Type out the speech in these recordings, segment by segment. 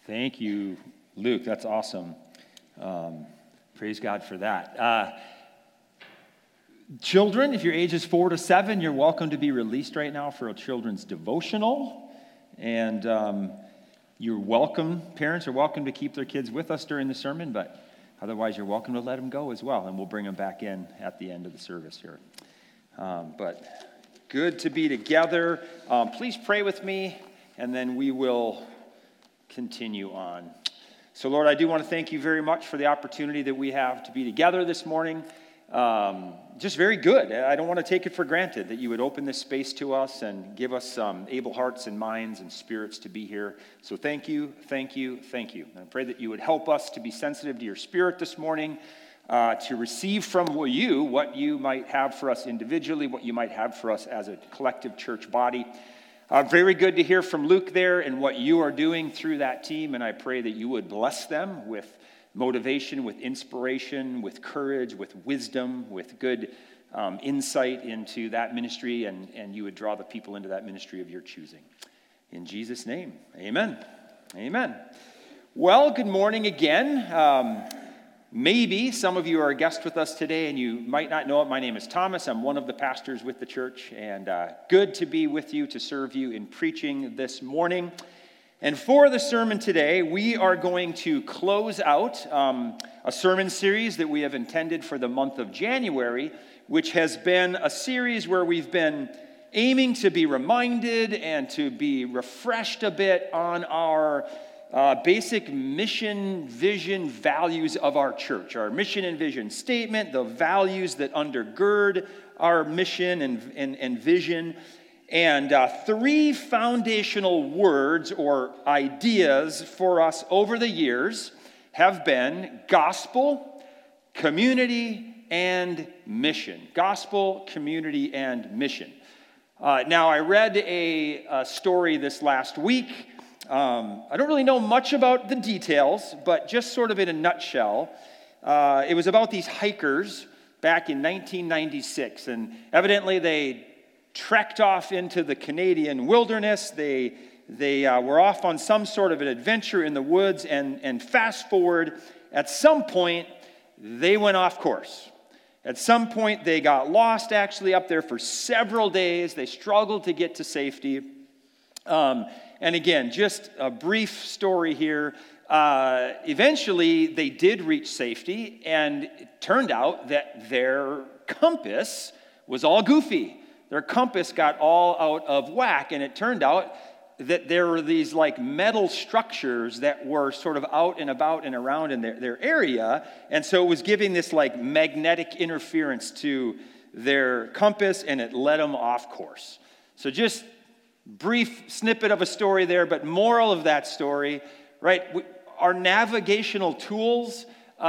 Thank you, Luke. That's awesome. Praise God for that. Children, if your age is 4 to 7, you're welcome to be released right now for a children's devotional. And you're welcome, parents are welcome to keep their kids with us during the sermon, but otherwise you're welcome to let them go as well, and we'll bring them back in at the end of the service here. But good to be together. Please pray with me, and then we will continue on. So, Lord, I do want to thank you very much for the opportunity that we have to be together this morning. Just very good. I don't want to take it for granted that you would open this space to us and give us able hearts and minds and spirits to be here. So thank you, thank you, thank you. And I pray that you would help us to be sensitive to your spirit this morning, to receive from you what you might have for us individually, what you might have for us as a collective church body. Very good to hear from Luke there and what you are doing through that team, and I pray that you would bless them with motivation, with inspiration, with courage, with wisdom, with good insight into that ministry, and you would draw the people into that ministry of your choosing. In Jesus' name, amen. Amen. Well, good morning again. Maybe some of you are a guest with us today, and you might not know it. My name is Thomas. I'm one of the pastors with the church, and good to be with you to serve you in preaching this morning. And for the sermon today, we are going to close out a sermon series that we have intended for the month of January, which has been a series where we've been aiming to be reminded and to be refreshed a bit on our basic mission, vision, values of our church. Our mission and vision statement, the values that undergird our mission and vision. And three foundational words or ideas for us over the years have been gospel, community, and mission. Gospel, community, and mission. Now, I read a story this last week. I don't really know much about the details, but just sort of in a nutshell, it was about these hikers back in 1996. And evidently they trekked off into the Canadian wilderness. They were off on some sort of an adventure in the woods, and fast forward, at some point, they went off course. At some point, they got lost actually up there for several days. They struggled to get to safety. And again, just a brief story here. Eventually, they did reach safety, and it turned out that their compass was all goofy. Their compass got all out of whack, and it turned out that there were these like metal structures that were sort of out and about and around in their area, and so it was giving this like magnetic interference to their compass, and it led them off course. So just brief snippet of a story there, but moral of that story, right? Our navigational tools,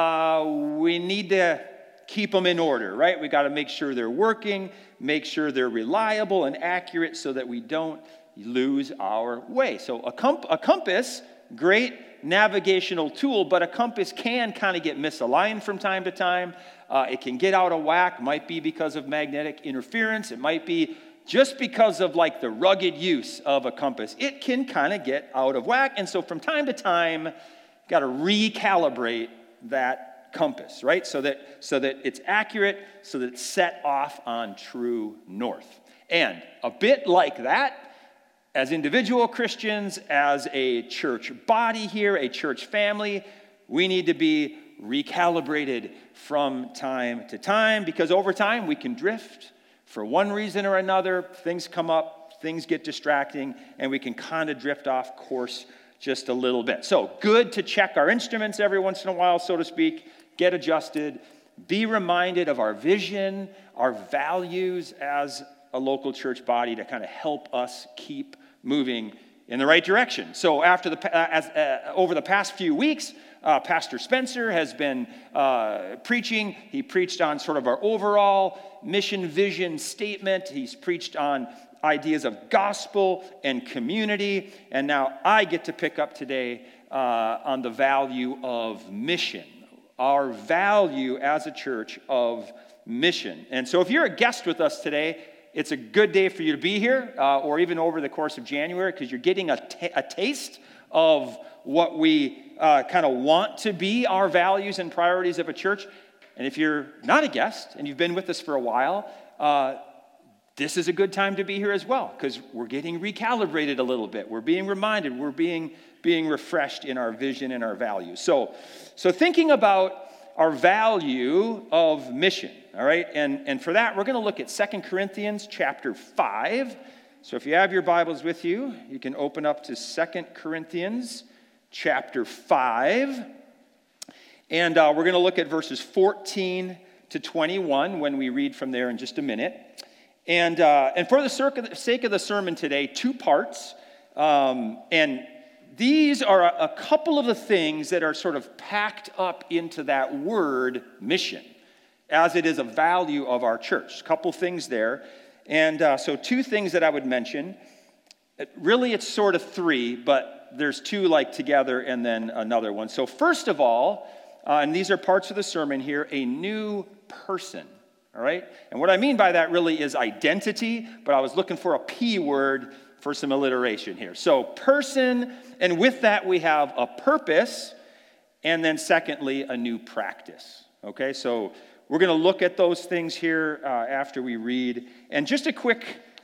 we need to keep them in order, right? We got to make sure they're working, make sure they're reliable and accurate so that we don't lose our way. So a compass, great navigational tool, but a compass can kind of get misaligned from time to time. It can get out of whack, might be because of magnetic interference. It might be just because of like the rugged use of a compass. It can kind of get out of whack. And so from time to time, got to recalibrate that compass, right? So that it's accurate, so that it's set off on true north. And a bit like that, as individual Christians, as a church body here, a church family, we need to be recalibrated from time to time, because over time we can drift for one reason or another. Things come up, things get distracting, and we can kind of drift off course just a little bit. So good to check our instruments every once in a while, so to speak, get adjusted, be reminded of our vision, our values as a local church body to kind of help us keep moving in the right direction. So after over the past few weeks, Pastor Spencer has been preaching. He preached on sort of our overall mission vision statement. He's preached on ideas of gospel and community. And now I get to pick up today on the value of mission, our value as a church of mission. And so if you're a guest with us today, it's a good day for you to be here, or even over the course of January, because you're getting a taste of what we kind of want to be our values and priorities of a church. And if you're not a guest and you've been with us for a while, this is a good time to be here as well, because we're getting recalibrated a little bit. We're being reminded. We're being refreshed in our vision and our values. So thinking about our value of mission, all right? And for that, we're going to look at 2 Corinthians chapter 5. So if you have your Bibles with you, you can open up to 2 Corinthians chapter 5. And we're going to look at verses 14 to 21 when we read from there in just a minute. And for the sake of the sermon today, 2 parts. And these are a couple of the things that are sort of packed up into that word mission, as it is a value of our church. A couple things there. And so 2 things that I would mention. Really, it's sort of 3, but there's 2 like together and then another one. So first of all, and these are parts of the sermon here, a new person. All right? And what I mean by that really is identity, but I was looking for a P word for some alliteration here. So person, and with that we have a purpose, and then secondly, a new practice. Okay? So we're going to look at those things here after we read. And just a quick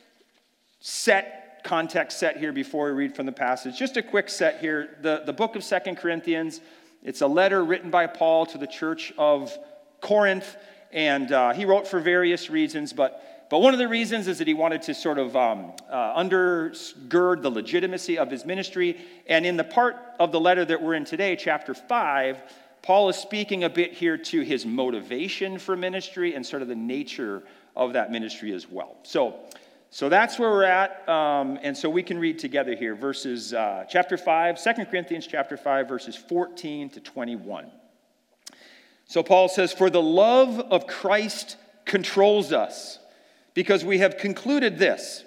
context set here before we read from the passage. Just a quick set here. The book of 2 Corinthians, it's a letter written by Paul to the church of Corinth. And he wrote for various reasons, but one of the reasons is that he wanted to sort of undergird the legitimacy of his ministry. And in the part of the letter that we're in today, chapter 5, Paul is speaking a bit here to his motivation for ministry and sort of the nature of that ministry as well. So that's where we're at, and so we can read together here, verses chapter 5, 2 Corinthians chapter 5, verses 14 to 21. So Paul says, "For the love of Christ controls us, because we have concluded this: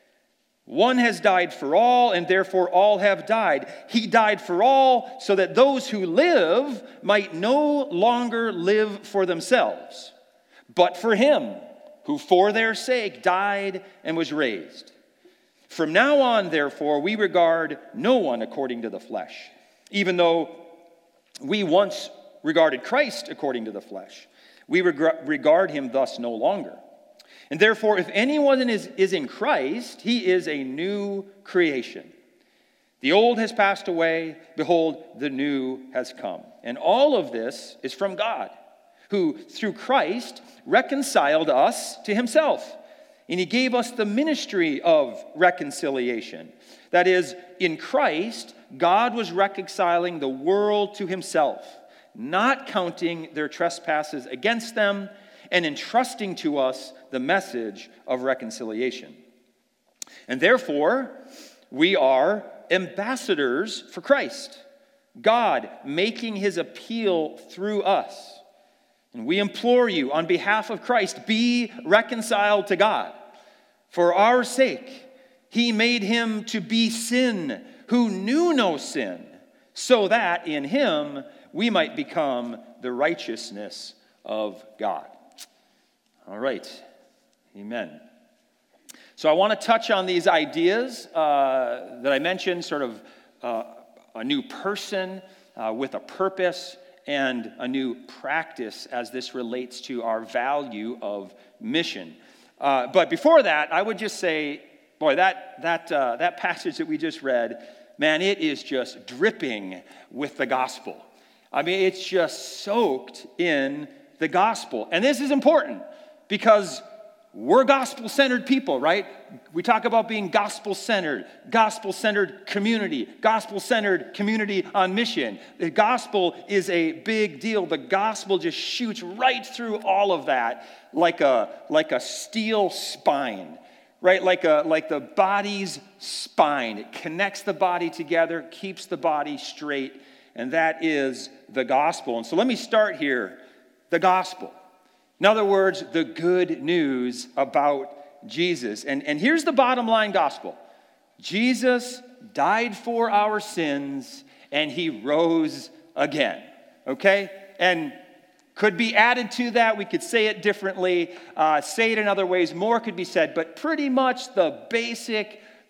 one has died for all, and therefore all have died. He died for all, so that those who live might no longer live for themselves, but for him who for their sake died and was raised. From now on, therefore, we regard no one according to the flesh, even though we once regarded Christ according to the flesh. We regard him thus no longer. And therefore, if anyone is in Christ, he is a new creation. The old has passed away. Behold, the new has come. And all of this is from God, who through Christ reconciled us to himself. And he gave us the ministry of reconciliation. That is, in Christ, God was reconciling the world to himself, not counting their trespasses against them, and entrusting to us the message of reconciliation. And therefore, we are ambassadors for Christ, God making his appeal through us. And we implore you, on behalf of Christ, be reconciled to God. For our sake, he made him to be sin who knew no sin, so that in him we might become the righteousness of God. All right. Amen. So I want to touch on these ideas that I mentioned, sort of a new person with a purpose and a new practice as this relates to our value of mission. But before that, I would just say, boy, that passage that we just read, man, it is just dripping with the gospel. I mean, it's just soaked in the gospel. And this is important because we're gospel-centered people, right? We talk about being gospel-centered community on mission. The gospel is a big deal. The gospel just shoots right through all of that like a steel spine, right? Like the body's spine. It connects the body together, keeps the body straight, and that is the gospel. And so let me start here. The gospel. In other words, the good news about Jesus. And here's the bottom line gospel. Jesus died for our sins, and he rose again. Okay? And could be added to that. We could say it differently, say it in other ways. More could be said. But pretty much the basic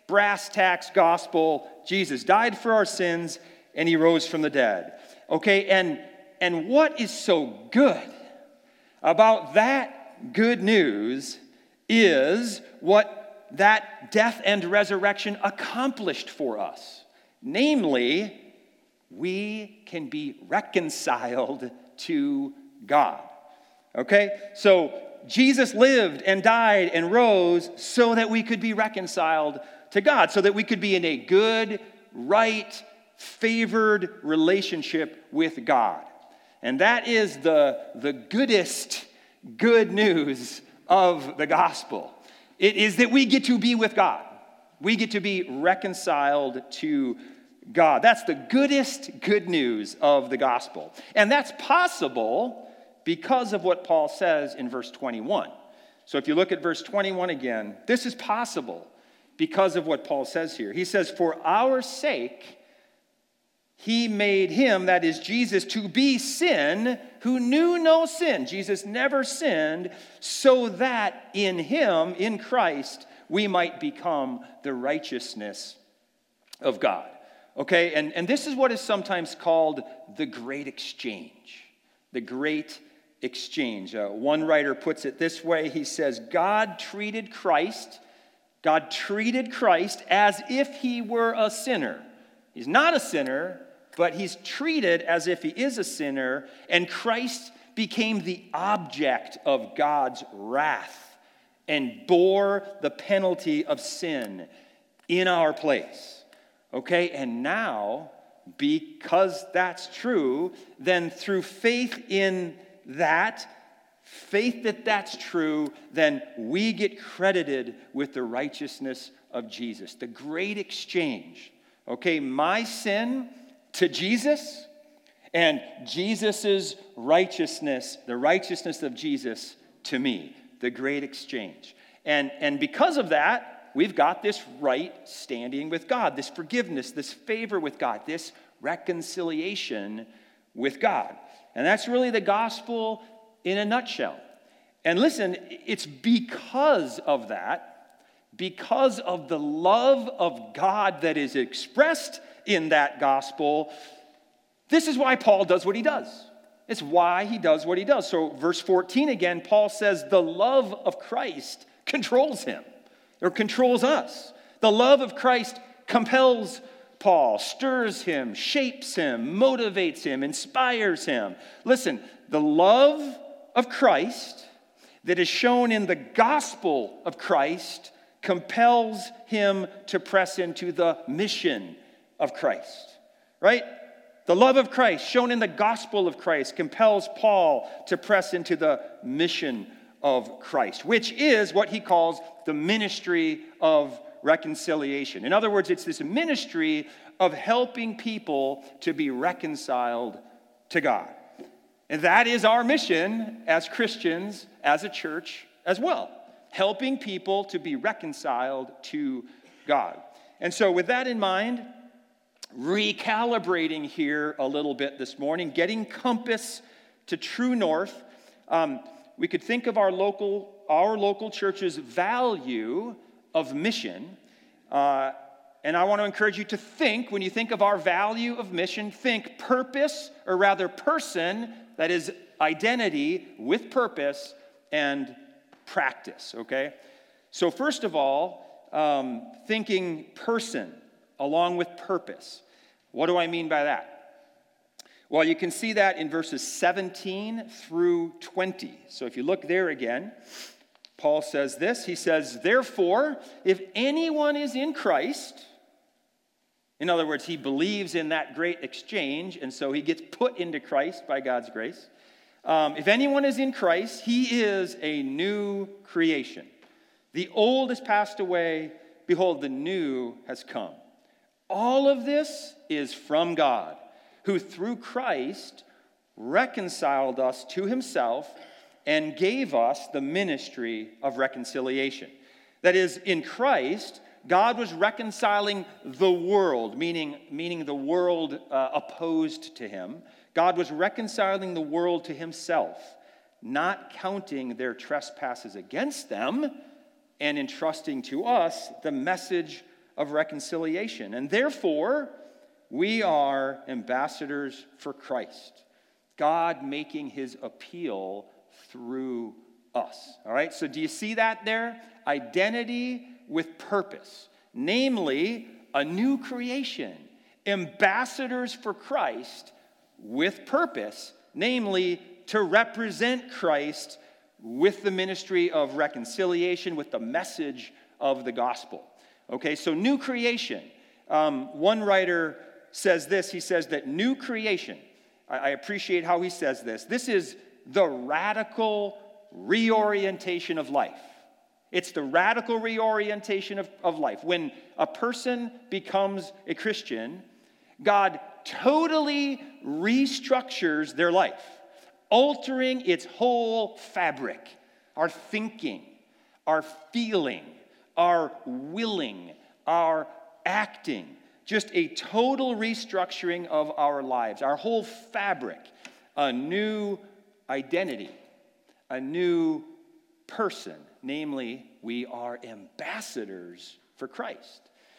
brass tacks gospel. Jesus died for our sins, and he rose from the dead. Okay, and what is so good about that good news is what that death and resurrection accomplished for us. Namely, we can be reconciled to God. Okay? So Jesus lived and died and rose so that we could be reconciled to God, so that we could be in a good, right, favored relationship with God. And that is the goodest good news of the gospel. It is that we get to be with God. We get to be reconciled to God. That's the goodest good news of the gospel. And that's possible because of what Paul says in verse 21. So if you look at verse 21 again, this is possible because of what Paul says here. He says, "For our sake, he made him," that is Jesus, "to be sin who knew no sin." Jesus never sinned, "so that in him," in Christ, "we might become the righteousness of God." Okay, and this is what is sometimes called the great exchange. The great exchange. One writer puts it this way. He says, God treated Christ as if he were a sinner. He's not a sinner, but he's treated as if he is a sinner, and Christ became the object of God's wrath and bore the penalty of sin in our place. Okay, and now, because that's true, then through faith in that, that's true, then we get credited with the righteousness of Jesus. The great exchange. Okay, my sin to Jesus, and Jesus' righteousness, the righteousness of Jesus to me. The great exchange. And because of that, we've got this right standing with God, this forgiveness, this favor with God, this reconciliation with God. And that's really the gospel in a nutshell. And listen, it's because of that, because of the love of God that is expressed in that gospel, this is why Paul does what he does. It's why he does what he does. So verse 14 again, Paul says the love of Christ controls him. Or controls us. The love of Christ compels Paul, stirs him, shapes him, motivates him, inspires him. Listen, the love of Christ that is shown in the gospel of Christ compels him to press into the mission of Christ. Right? The love of Christ shown in the gospel of Christ compels Paul to press into the mission of Christ, which is what he calls the ministry of reconciliation. In other words, it's this ministry of helping people to be reconciled to God. And that is our mission as Christians, as a church as well. Helping people to be reconciled to God. And so with that in mind, recalibrating here a little bit this morning, getting compass to true north, we could think of our local church's value of mission. And I want to encourage you to think, when you think of our value of mission, think purpose, or rather person, that is identity with purpose and practice, okay? So first of all, thinking person along with purpose. What do I mean by that? Well, you can see that in verses 17 through 20. So if you look there again, Paul says this. He says, "Therefore, if anyone is in Christ," in other words, he believes in that great exchange, and so he gets put into Christ by God's grace. If anyone is in Christ, he is a new creation. The old has passed away. Behold, the new has come. All of this is from God, who through Christ reconciled us to himself and gave us the ministry of reconciliation. That is, in Christ, God was reconciling the world, meaning the world opposed to him. God was reconciling the world to himself, not counting their trespasses against them, and entrusting to us the message of reconciliation. And therefore, we are ambassadors for Christ. God making his appeal through us. All right, so do you see that there? Identity with purpose, namely a new creation. Ambassadors for Christ with purpose, namely to represent Christ with the ministry of reconciliation, with the message of the gospel. Okay, so new creation. One writer says this. He says that new creation, I appreciate how he says this. This is the radical reorientation of life. It's the radical reorientation of life. When a person becomes a Christian, God totally restructures their life, altering its whole fabric. Our thinking, our feeling, our willing, our acting. Just a total restructuring of our lives, our whole fabric. A new identity, a new person. Namely, we are ambassadors for Christ.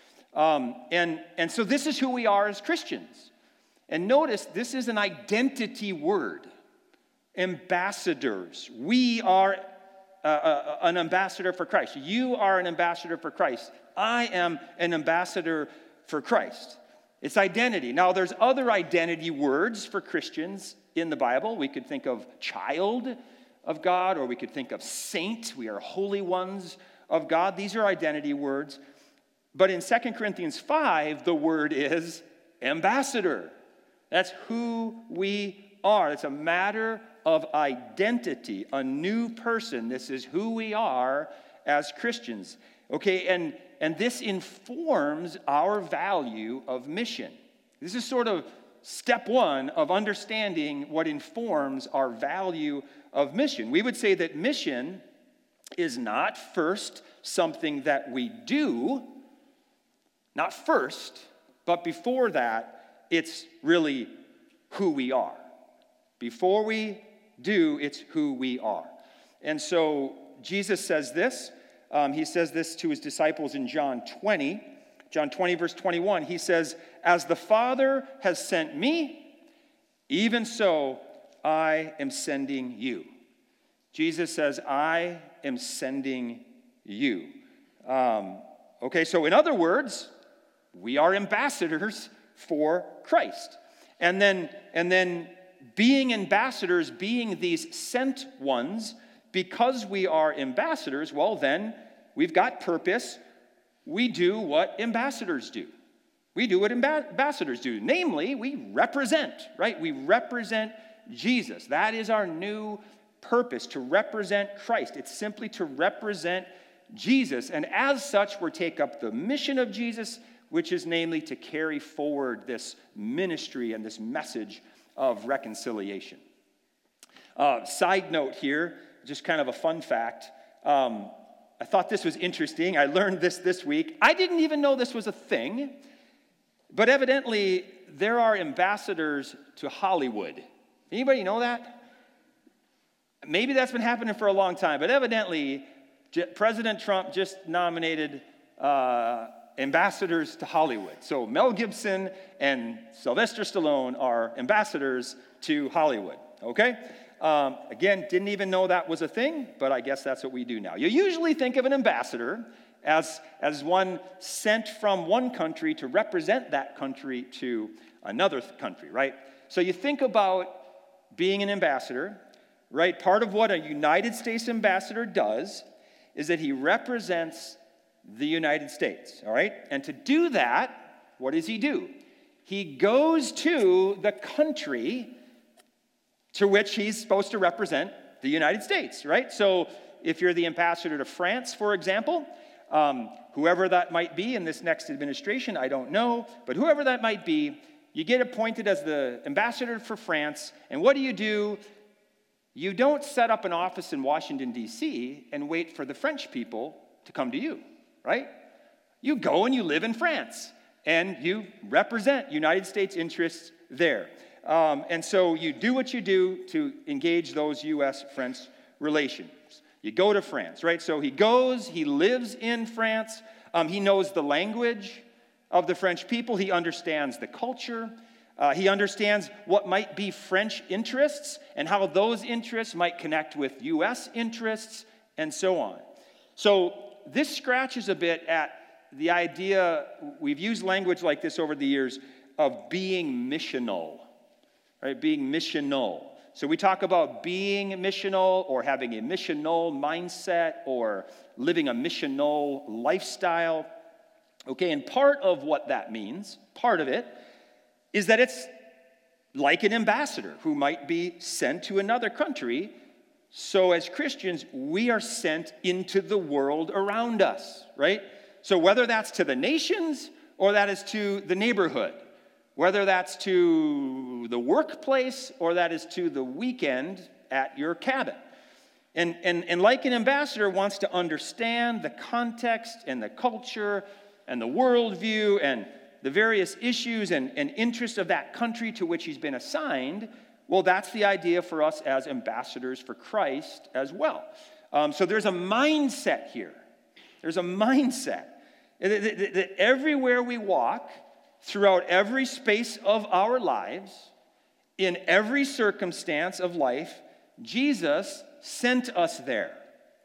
And so this is who we are as Christians. And notice, this is an identity word. Ambassadors. We are an ambassador for Christ. You are an ambassador for Christ. I am an ambassador for Christ. It's identity. Now, there's other identity words for Christians in the Bible. We could think of child of God, or we could think of saint. We are holy ones of God. These are identity words. But in 2 Corinthians 5, the word is ambassador. That's who we are. It's a matter of identity, a new person. This is who we are as Christians. Okay, and this informs our value of mission. This is sort of step one of understanding what informs our value of mission. We would say that mission is not first something that we do, not first, but before that, it's really who we are. Before we do, it's who we are. And so Jesus says this. He says this to his disciples in John 20, verse 21. He says, "As the Father has sent me, even so I am sending you." Jesus says, "I am sending you." Okay, so in other words, we are ambassadors for Christ. And then being ambassadors, being these sent ones, because we are ambassadors, well then, we've got purpose. We do what ambassadors do. We do what ambassadors do. Namely, we represent, right? We represent Jesus. That is our new purpose, to represent Christ. It's simply to represent Jesus. And as such, we take up the mission of Jesus, which is namely to carry forward this ministry and this message of reconciliation. Side note here, just kind of a fun fact. I thought this was interesting. I learned this week. I didn't even know this was a thing, but evidently there are ambassadors to Hollywood. Anybody know that? Maybe that's been happening for a long time, but evidently President Trump just nominated ambassadors to Hollywood. So Mel Gibson and Sylvester Stallone are ambassadors to Hollywood, okay? Again, didn't even know that was a thing, but I guess that's what we do now. You usually think of an ambassador as one sent from one country to represent that country to another country, right? So you think about being an ambassador, right? Part of what a United States ambassador does is that he represents the United States, all right? And to do that, what does he do? He goes to the country to which he's supposed to represent the United States, right? So if you're the ambassador to France, for example, whoever that might be in this next administration, I don't know, but whoever that might be, you get appointed as the ambassador for France, and what do? You don't set up an office in Washington, D.C. and wait for the French people to come to you, right? You go and you live in France, and you represent United States interests there. And so you do what you do to engage those U.S.-French relations. You go to France, right? So he goes, he lives in France. He knows the language of the French people. He understands the culture. He understands what might be French interests and how those interests might connect with U.S. interests and so on. So this scratches a bit at the idea, we've used language like this over the years, of being missional, right? Being missional. So we talk about being missional or having a missional mindset or living a missional lifestyle. Okay, and part of what that means, part of it, is that it's like an ambassador who might be sent to another country. So as Christians, we are sent into the world around us, right? So whether that's to the nations or that is to the neighborhood, whether that's to the workplace or that is to the weekend at your cabin. And like an ambassador wants to understand the context and the culture and the worldview and the various issues and interests of that country to which he's been assigned, well, that's the idea for us as ambassadors for Christ as well. So there's a mindset here. There's a mindset that everywhere we walk, throughout every space of our lives, in every circumstance of life, Jesus sent us there.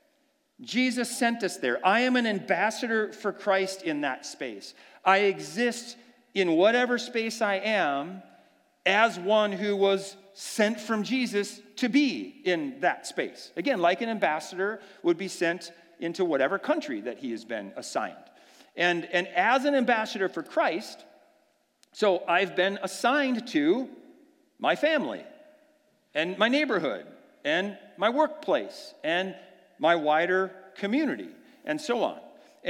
Jesus sent us there. I am an ambassador for Christ in that space. I exist in whatever space I am as one who was sent from Jesus to be in that space. Again, like an ambassador would be sent into whatever country that he has been assigned. And as an ambassador for Christ, so I've been assigned to my family and my neighborhood and my workplace and my wider community and so on.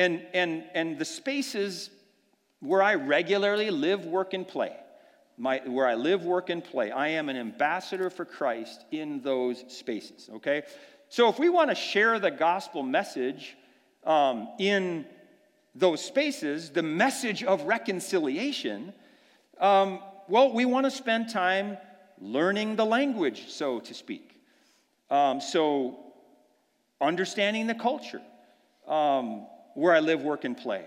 And the spaces where I regularly live, work, and play, where I live, work, and play, I am an ambassador for Christ in those spaces, okay? So if we want to share the gospel message in those spaces, the message of reconciliation, well, we want to spend time learning the language, so to speak. So understanding the culture, where I live, work, and play.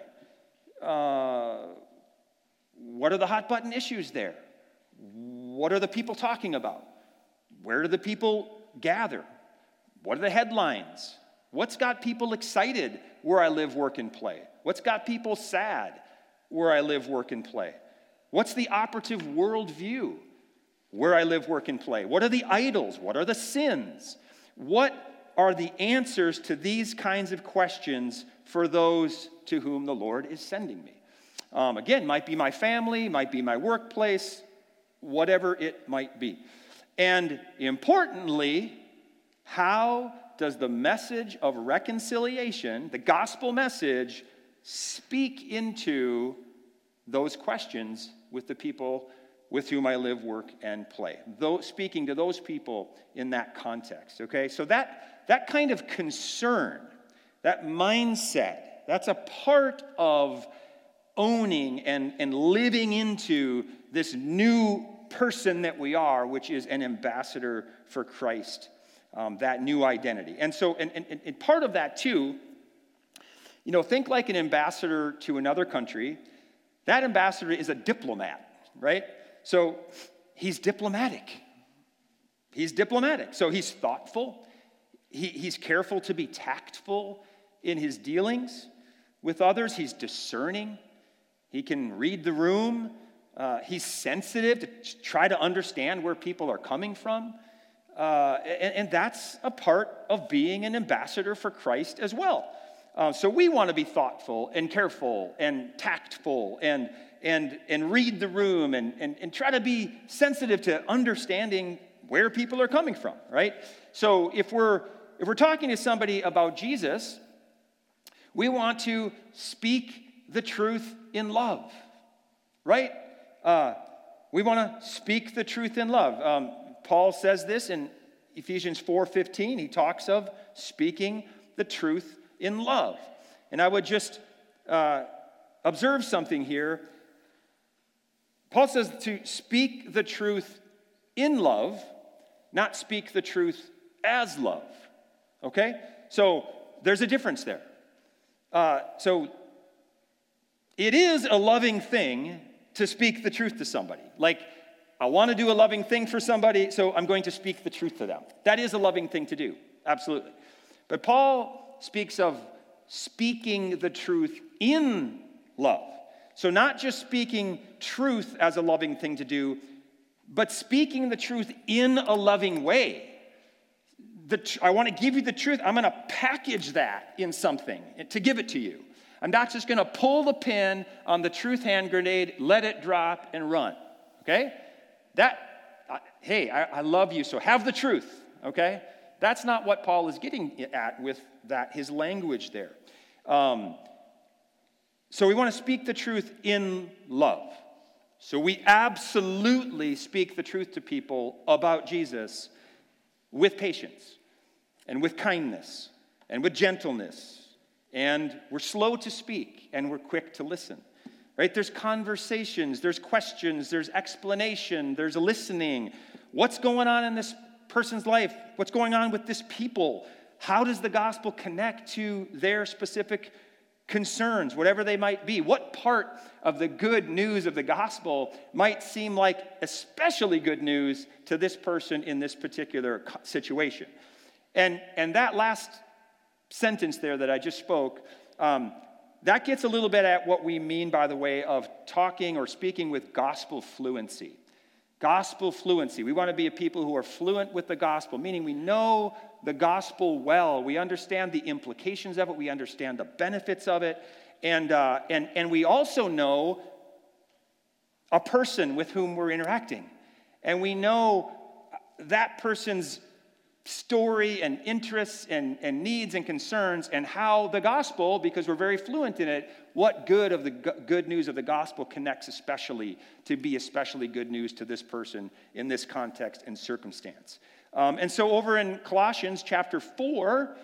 What are the hot button issues there? What are the people talking about? Where do the people gather? What are the headlines? What's got people excited where I live, work, and play? What's got people sad where I live, work, and play? What's the operative worldview where I live, work, and play? What are the idols? What are the sins? What are the answers to these kinds of questions for those to whom the Lord is sending me? Again, might be my family, might be my workplace, whatever it might be. And importantly, how does the message of reconciliation, the gospel message, speak into those questions with the people with whom I live, work, and play? Speaking to those people in that context, okay? So that kind of concern, that mindset, that's a part of owning and living into this new person that we are, which is an ambassador for Christ, that new identity. And so, and part of that too, think like an ambassador to another country. That ambassador is a diplomat, right? So he's diplomatic. He's diplomatic. So he's thoughtful. He's careful to be tactful in his dealings with others. He's discerning. He can read the room. He's sensitive to try to understand where people are coming from. And that's a part of being an ambassador for Christ as well. So we want to be thoughtful and careful and tactful and read the room and try to be sensitive to understanding where people are coming from, right? So if we're talking to somebody about Jesus, we want to speak the truth in love, right? We want to speak the truth in love. Paul says this in Ephesians 4:15. He talks of speaking the truth in love. And I would just observe something here. Paul says to speak the truth in love, not speak the truth as love. Okay? So there's a difference there. So it is a loving thing to speak the truth to somebody. Like, I want to do a loving thing for somebody, so I'm going to speak the truth to them. That is a loving thing to do, absolutely. But Paul speaks of speaking the truth in love. So not just speaking truth as a loving thing to do, but speaking the truth in a loving way. I want to give you the truth. I'm going to package that in something to give it to you. I'm not just going to pull the pin on the truth hand grenade, let it drop, and run. Okay? Hey, I love you, so have the truth. Okay? That's not what Paul is getting at with that, his language there. So we want to speak the truth in love. So we absolutely speak the truth to people about Jesus with patience and with kindness and with gentleness. And we're slow to speak and we're quick to listen. Right? There's conversations, there's questions, there's explanation, there's listening. What's going on in this person's life? What's going on with this people? How does the gospel connect to their specific concerns, whatever they might be? What part of the good news of the gospel might seem like especially good news to this person in this particular situation? And that last sentence there that I just spoke, that gets a little bit at what we mean by the way of talking or speaking with gospel fluency. Gospel fluency. We want to be a people who are fluent with the gospel, meaning we know the gospel well. We understand the implications of it. We understand the benefits of it. And we also know a person with whom we're interacting. And we know that person's story and interests and needs and concerns and how the gospel, because we're very fluent in it, what good of the good news of the gospel connects especially to be especially good news to this person in this context and circumstance. And so over in Colossians chapter 4,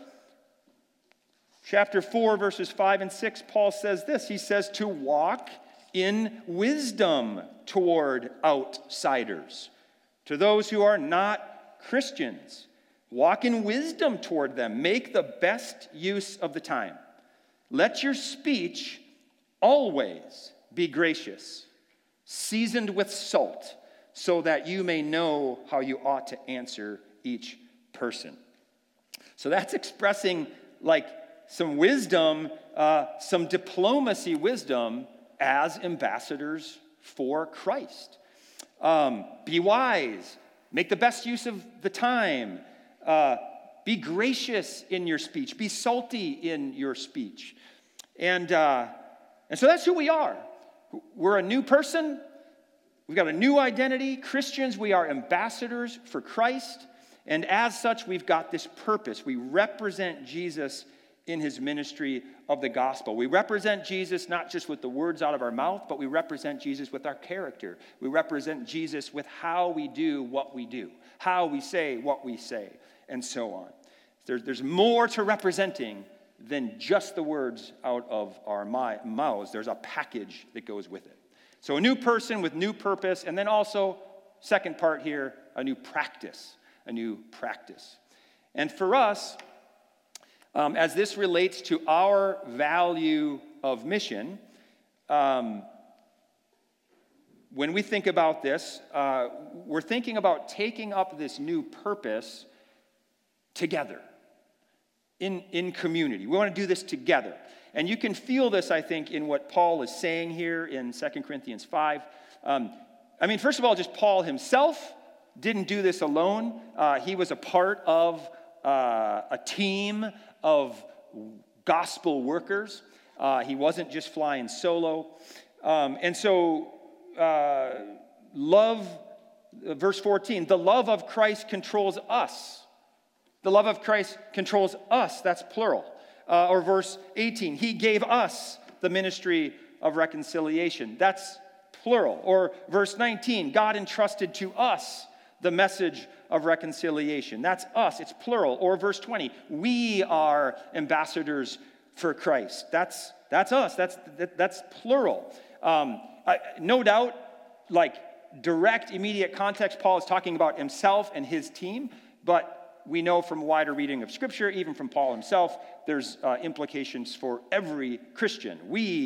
verses 5 and 6, Paul says this. He says to walk in wisdom toward outsiders, to those who are not Christians. Walk in wisdom toward them. Make the best use of the time. Let your speech always be gracious, seasoned with salt, so that you may know how you ought to answer each person. So that's expressing like some wisdom, some diplomacy wisdom as ambassadors for Christ. Be wise. Make the best use of the time. Be gracious in your speech. Be salty in your speech. And so that's who we are. We're a new person. We've got a new identity. Christians, we are ambassadors for Christ. And as such, we've got this purpose. We represent Jesus in his ministry of the gospel. We represent Jesus not just with the words out of our mouth, but we represent Jesus with our character. We represent Jesus with how we do what we do, how we say what we say, and so on. There's more to representing than just the words out of our mouths. There's a package that goes with it. So a new person with new purpose, and then also, second part here, a new practice. And for us, as this relates to our value of mission, when we think about this, we're thinking about taking up this new purpose together in community. We want to do this together. And you can feel this, I think, in what Paul is saying here in 2 Corinthians 5. First of all, just Paul himself didn't do this alone. He was a part of a team of gospel workers. He wasn't just flying solo. Love, verse 14, the love of Christ controls us. The love of Christ controls us, that's plural. Or verse 18, he gave us the ministry of reconciliation. That's plural. Or verse 19, God entrusted to us the message of reconciliation. That's us, it's plural. Or verse 20, we are ambassadors for Christ. That's us, that's plural. No doubt, like direct, immediate context, Paul is talking about himself and his team, but we know from wider reading of Scripture, even from Paul himself, there's implications for every Christian. We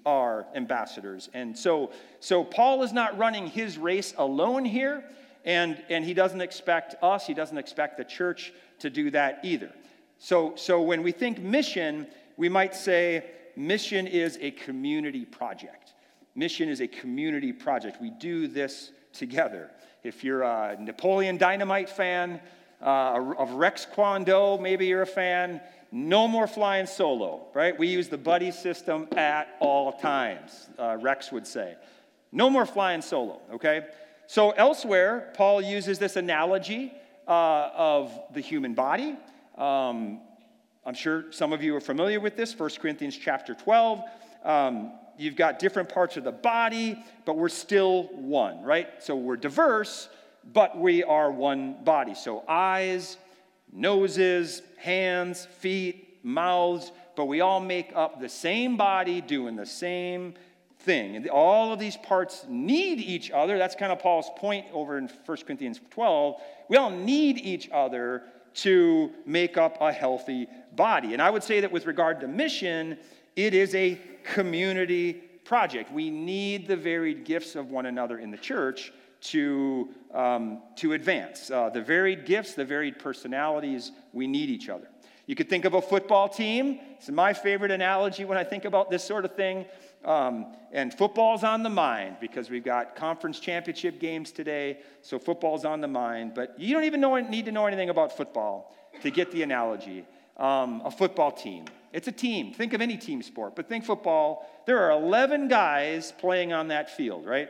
are ambassadors. And so Paul is not running his race alone here, and he doesn't expect us, he doesn't expect the church to do that either. So when we think mission, we might say mission is a community project. Mission is a community project. We do this together. If you're a Napoleon Dynamite fan, of Rex Kwon Do, maybe you're a fan, no more flying solo, right? We use the buddy system at all times, Rex would say. No more flying solo, okay? So elsewhere, Paul uses this analogy of the human body. I'm sure some of you are familiar with this, 1 Corinthians chapter 12. You've got different parts of the body, but we're still one, right? So we're diverse, but we are one body. So eyes, noses, hands, feet, mouths, but we all make up the same body doing the same thing. And all of these parts need each other. That's kind of Paul's point over in 1 Corinthians 12. We all need each other to make up a healthy body. And I would say that with regard to mission, it is a community project. We need the varied gifts of one another in the church to advance. The varied gifts, the varied personalities, we need each other. You could think of a football team. It's my favorite analogy when I think about this sort of thing. And football's on the mind because we've got conference championship games today, so football's on the mind. But you don't even need to know anything about football to get the analogy. A football team. It's a team. Think of any team sport, but think football. There are 11 guys playing on that field, right?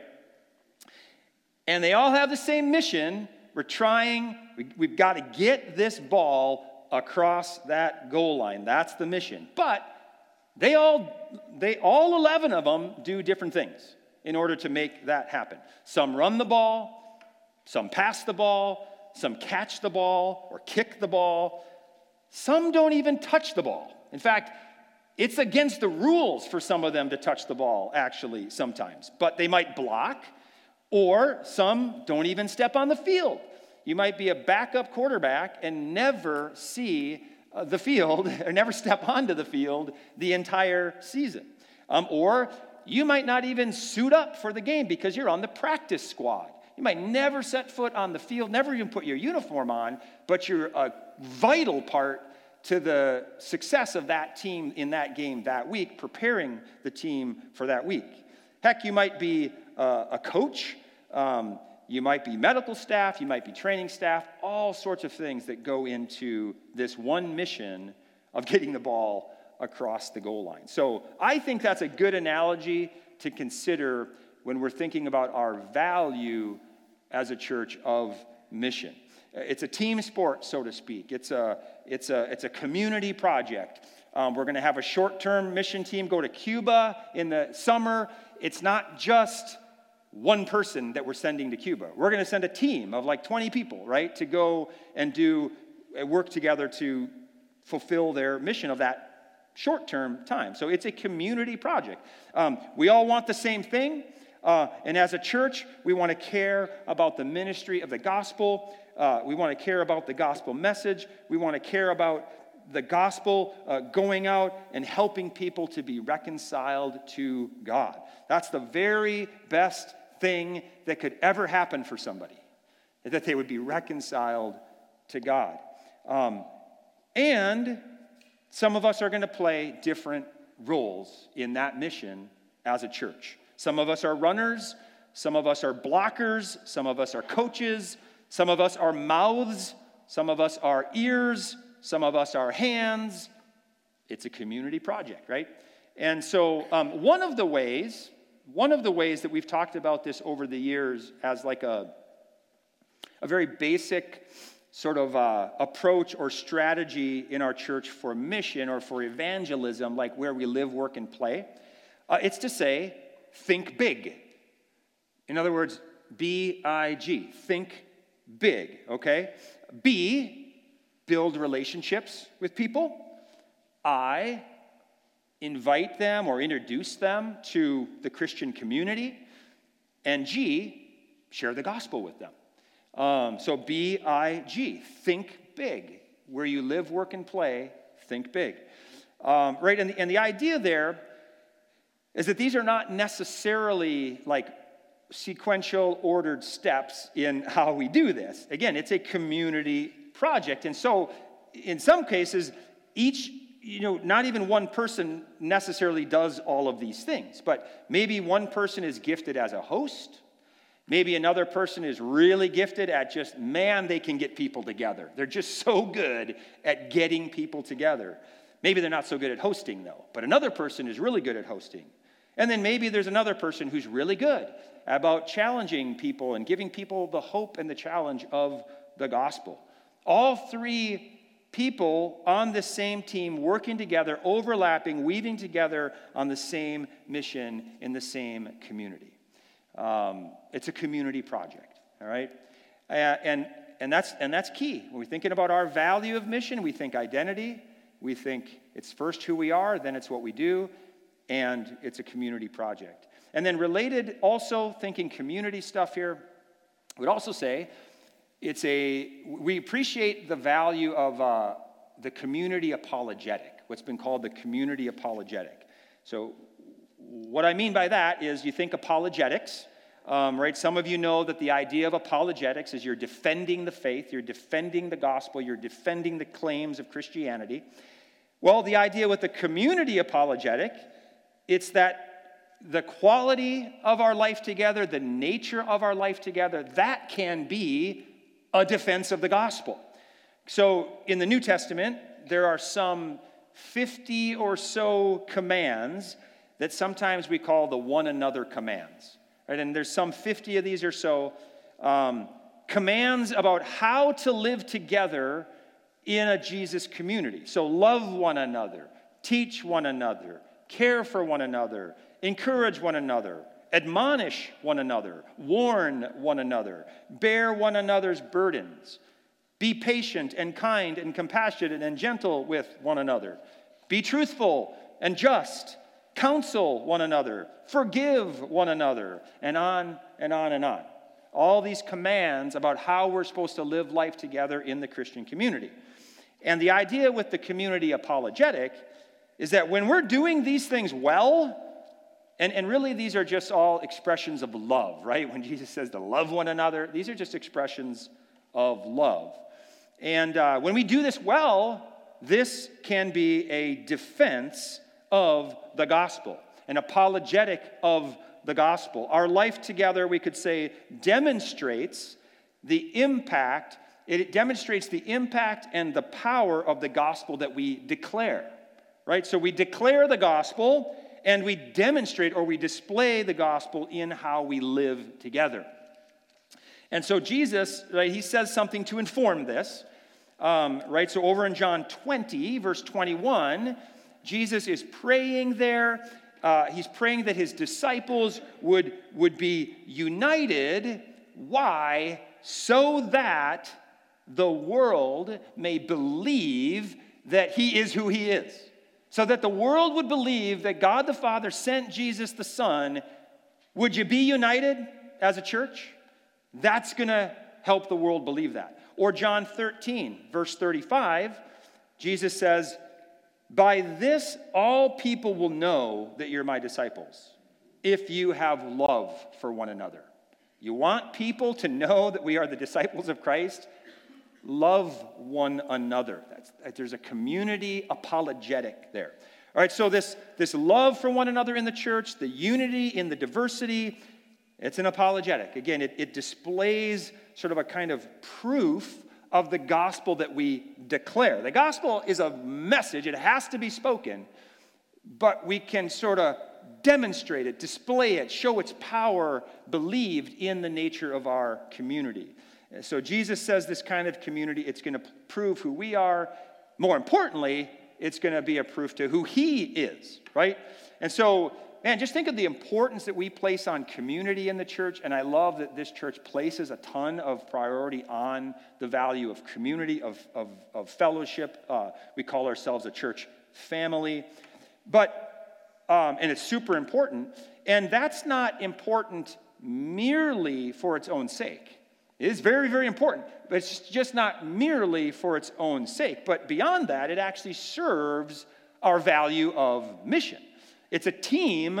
And they all have the same mission. We've got to get this ball across that goal line. That's the mission. But they all 11 of them do different things in order to make that happen. Some run the ball, some pass the ball, some catch the ball or kick the ball. Some don't even touch the ball. In fact, it's against the rules for some of them to touch the ball, actually, sometimes. But they might block, or some don't even step on the field. You might be a backup quarterback and never see the field, or never step onto the field the entire season. Or you might not even suit up for the game because you're on the practice squad. You might never set foot on the field, never even put your uniform on, but you're a vital part to the success of that team in that game that week, preparing the team for that week. Heck, you might be a coach, you might be medical staff, you might be training staff, all sorts of things that go into this one mission of getting the ball across the goal line. So I think that's a good analogy to consider when we're thinking about our value as a church of mission. It's a team sport, so to speak. It's a community project. We're going to have a short-term mission team go to Cuba in the summer. It's not just one person that we're sending to Cuba. We're going to send a team of like 20 people, right, to go and work together to fulfill their mission of that short-term time. So it's a community project. We all want the same thing. And as a church, we want to care about the ministry of the gospel. We want to care about the gospel message. We want to care about the gospel going out and helping people to be reconciled to God. That's the very best thing that could ever happen for somebody, that they would be reconciled to God. And some of us are going to play different roles in that mission as a church. Some of us are runners, some of us are blockers, some of us are coaches, some of us are mouths, some of us are ears, some of us are hands. It's a community project, right? And so one of the ways that we've talked about this over the years as like a very basic sort of approach or strategy in our church for mission or for evangelism, like where we live, work, and play, it's to say, think big. In other words, B-I-G, think big, okay? B, build relationships with people. I, invite them or introduce them to the Christian community. And G, share the gospel with them. So B-I-G, think big. Where you live, work, and play, think big. Right, and the idea there, is that these are not necessarily like sequential ordered steps in how we do this. Again, it's a community project. And so in some cases, not even one person necessarily does all of these things, but maybe one person is gifted as a host. Maybe another person is really gifted at they can get people together. They're just so good at getting people together. Maybe they're not so good at hosting, though, but another person is really good at hosting. And then maybe there's another person who's really good about challenging people and giving people the hope and the challenge of the gospel. All three people on the same team working together, overlapping, weaving together on the same mission in the same community. It's a community project, all right? And that's key. When we're thinking about our value of mission, we think identity. We think it's first who we are, then it's what we do, and it's a community project. And then related, also thinking community stuff here, I would also say we appreciate the value of the community apologetic, what's been called the community apologetic. So what I mean by that is you think apologetics, right? Some of you know that the idea of apologetics is you're defending the faith, you're defending the gospel, you're defending the claims of Christianity. Well, the idea with the community apologetic, it's that the quality of our life together, the nature of our life together, that can be a defense of the gospel. So in the New Testament, there are some 50 or so commands that sometimes we call the one another commands. Right? And there's some 50 of these or so commands about how to live together in a Jesus community. So love one another, teach one another, care for one another, encourage one another, admonish one another, warn one another, bear one another's burdens, be patient and kind and compassionate and gentle with one another, be truthful and just, counsel one another, forgive one another, and on and on and on. All these commands about how we're supposed to live life together in the Christian community. And the idea with the community apologetic is that when we're doing these things well, and really these are just all expressions of love, right? When Jesus says to love one another, these are just expressions of love. And when we do this well, this can be a defense of the gospel, an apologetic of the gospel. Our life together, we could say, demonstrates the impact. It demonstrates the impact and the power of the gospel that we declare, right? So we declare the gospel and we demonstrate or we display the gospel in how we live together. And so Jesus, right, he says something to inform this, right? So over in John 20, verse 21, Jesus is praying there. He's praying that his disciples would be united. Why? So that the world may believe that he is who he is. So that the world would believe that God the Father sent Jesus the Son. Would you be united as a church? That's going to help the world believe that. Or John 13, verse 35, Jesus says, "By this all people will know that you're my disciples, if you have love for one another." You want people to know that we are the disciples of Christ? Love one another. There's a community apologetic there. All right, so this love for one another in the church, the unity in the diversity, it's an apologetic. Again, it displays sort of a kind of proof of the gospel that we declare. The gospel is a message. It has to be spoken, but we can sort of demonstrate it, display it, show its power believed in the nature of our community. So Jesus says this kind of community, it's going to prove who we are. More importantly, it's going to be a proof to who he is, right? And so, man, just think of the importance that we place on community in the church, and I love that this church places a ton of priority on the value of community, of fellowship. We call ourselves a church family. And it's super important, and that's not important merely for its own sake. It is very, very important, but it's just not merely for its own sake. But beyond that, it actually serves our value of mission. It's a team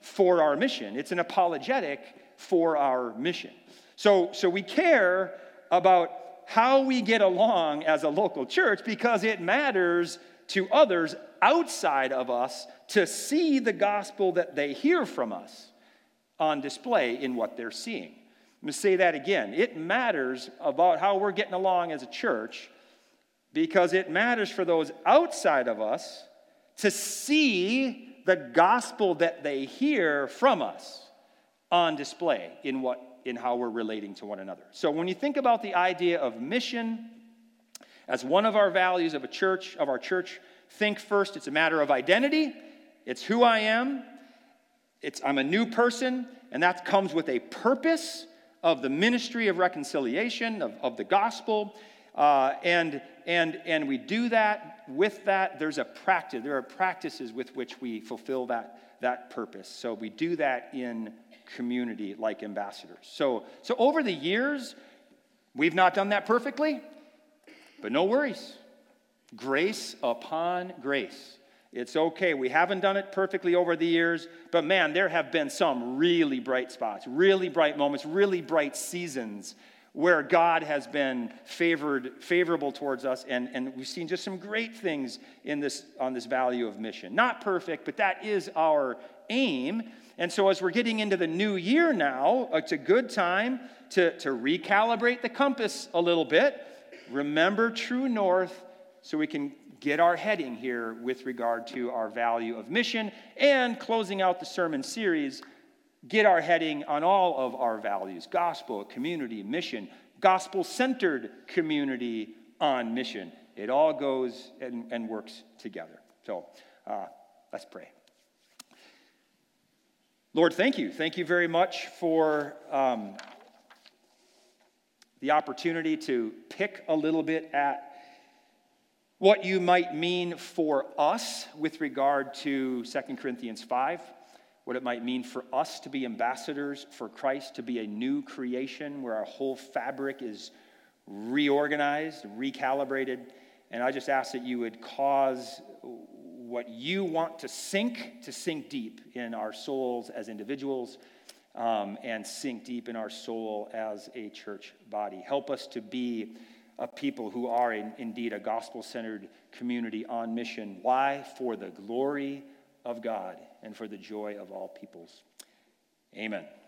for our mission. It's an apologetic for our mission. So we care about how we get along as a local church because it matters to others outside of us to see the gospel that they hear from us on display in what they're seeing. I'm going to say that again. It matters about how we're getting along as a church because it matters for those outside of us to see the gospel that they hear from us on display in how we're relating to one another. So when you think about the idea of mission as one of our values of our church, think first it's a matter of identity. It's who I am. I'm a new person, and that comes with a purpose of the ministry of reconciliation, of the gospel. And we do that. With that, there are practices with which we fulfill that purpose. So we do that in community like ambassadors. So over the years, we've not done that perfectly, but no worries. Grace upon grace. It's okay. We haven't done it perfectly over the years, but man, there have been some really bright spots, really bright moments, really bright seasons where God has been favorable towards us, and we've seen just some great things on this value of mission. Not perfect, but that is our aim. And so as we're getting into the new year now, it's a good time to recalibrate the compass a little bit. Remember true north so we can get our heading here with regard to our value of mission, and closing out the sermon series, get our heading on all of our values: gospel, community, mission, gospel-centered community on mission. It all goes and works together. So let's pray. Lord, thank you. Thank you very much for the opportunity to pick a little bit at what you might mean for us with regard to 2 Corinthians 5, what it might mean for us to be ambassadors for Christ, to be a new creation where our whole fabric is reorganized, recalibrated. And I just ask that you would cause what you want to sink deep in our souls as individuals, and sink deep in our soul as a church body. Help us to be a people who are indeed a gospel-centered community on mission. Why? For the glory of God and for the joy of all peoples. Amen.